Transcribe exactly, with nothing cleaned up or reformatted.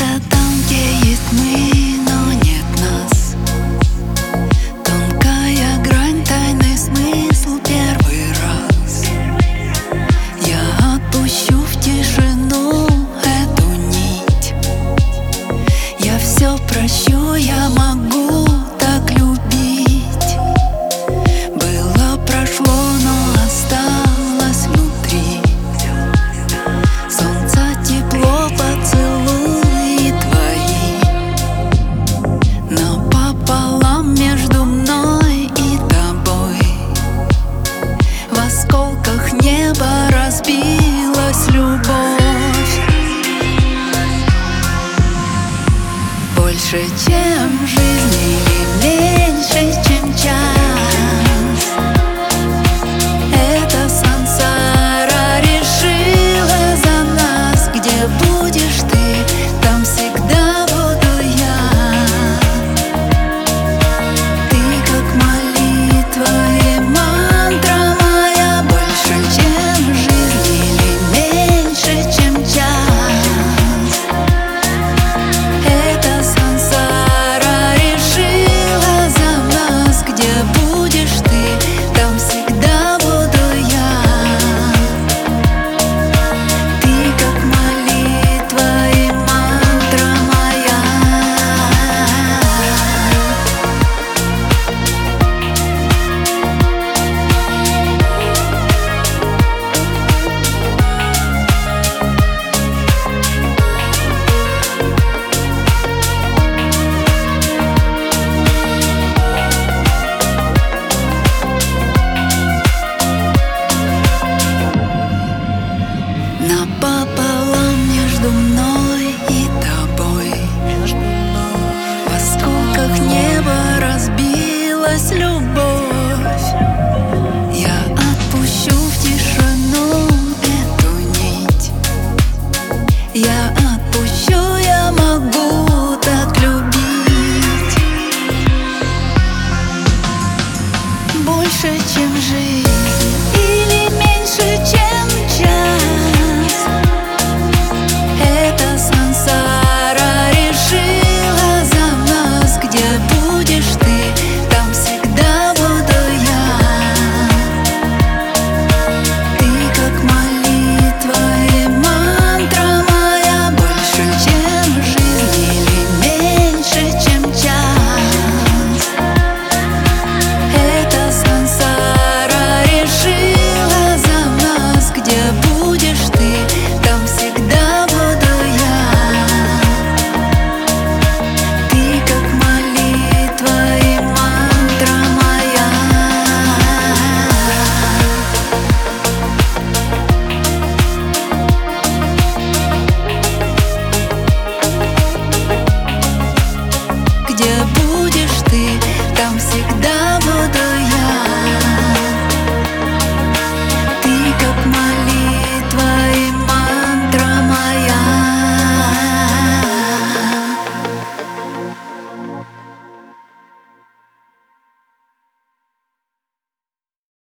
где-то там, где есть мы, но нет нас. Тонкая грань, тайный смысл первый раз. Я отпущу в тишину эту нить. Я все прощу, я могу так любить. Было, прошло, но осталось внутри. Солнце, тепло, поцелуи твои. Напополам между мной и тобой. В осколках неба разбилась любовь. Больше, чем